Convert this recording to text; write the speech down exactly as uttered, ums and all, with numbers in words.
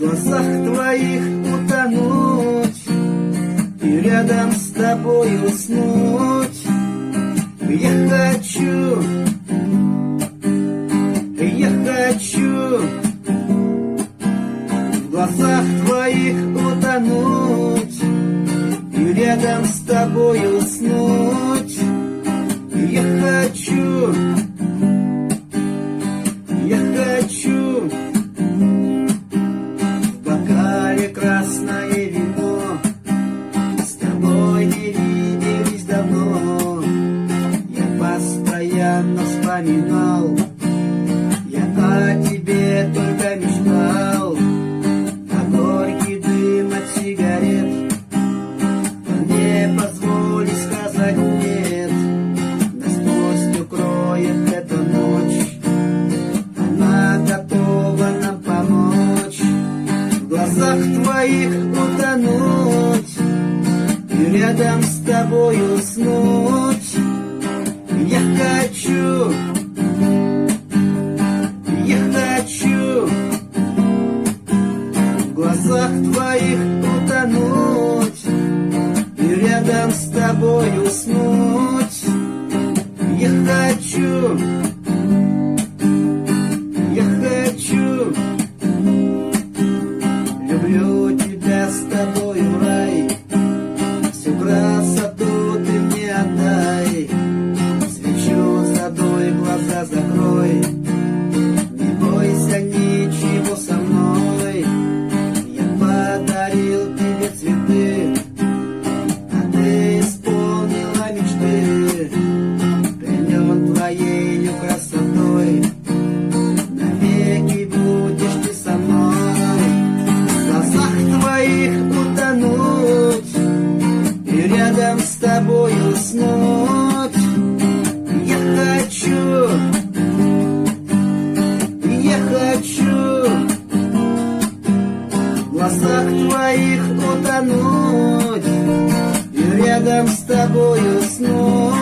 глазах твоих утонуть и рядом с тобой уснуть. Я хочу, я хочу в глазах твоих утонуть и рядом с тобой уснуть. Я хочу, я хочу в бокале красное вино, с тобой не виделись давно. Я постоянно вспоминал, я о тебе только мечтал, а горький дым от сигарет не позволит сказать нет. Нас пусть укроет эта ночь, она готова нам помочь. В глазах твоих утонуть и рядом с тобой уснуть. Я хочу, я хочу в глазах твоих утонуть и рядом с тобой уснуть. Я хочу, я хочу, люблю тебя, с тобою рай, всю красоту ты мне отдай. Свечу задуй, глаза закрой, не бойся ничего со мной. Я подарил тебе цветы, а ты исполнила мечты. Пленен твоею красотой, навеки будешь ты со мной. В глазах твоих утонуть и рядом с тобой уснуть. Я хочу, я хочу в глазах твоих утонуть и рядом с тобой уснуть.